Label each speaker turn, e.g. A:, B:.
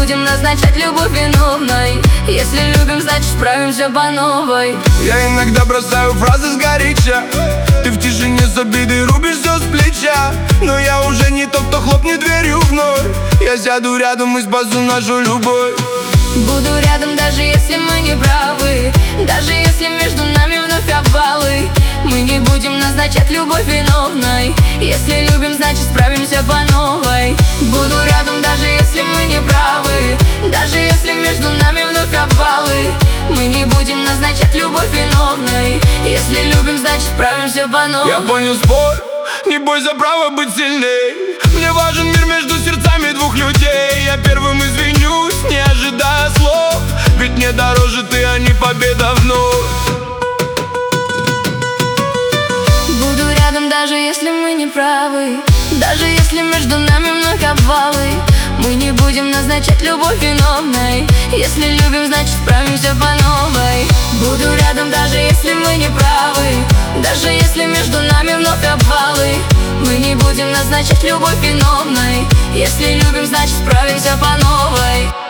A: будем назначать любовь виновной. Если любим, значит справимся по новой.
B: Я иногда бросаю фразы сгоряча, ты в тишине с обидой рубишь все с плеча. Но я уже не тот, кто хлопнет дверью вновь. Я сяду рядом и спасу нашу любовь.
A: Буду рядом, даже если мы не правы, даже если между нами вновь обвалы. Мы не будем назначать любовь виновной. Если любим, значит справимся по новой. Буду рядом, даже если мы не правы, даже если между нами вновь обвалы. Мы не будем назначать любовь виновной. Если любим, значит справимся по новой.
B: Я понял спор, не бойся права быть сильней. Мне важен мир между сердцами двух людей. Я первым извинюсь, не ожидая слов, ведь мне дороже ты, а не победа вновь.
A: Буду рядом, даже если мы не правы, даже если между нами вновь обвалы. Мы не будем назначать любовь виновной. Если любим, значит справимся по новой. Буду рядом, даже если мы не правы, даже если между нами вновь обвалы. Мы не будем назначать любовь виновной. Если любим, значит справимся по новой.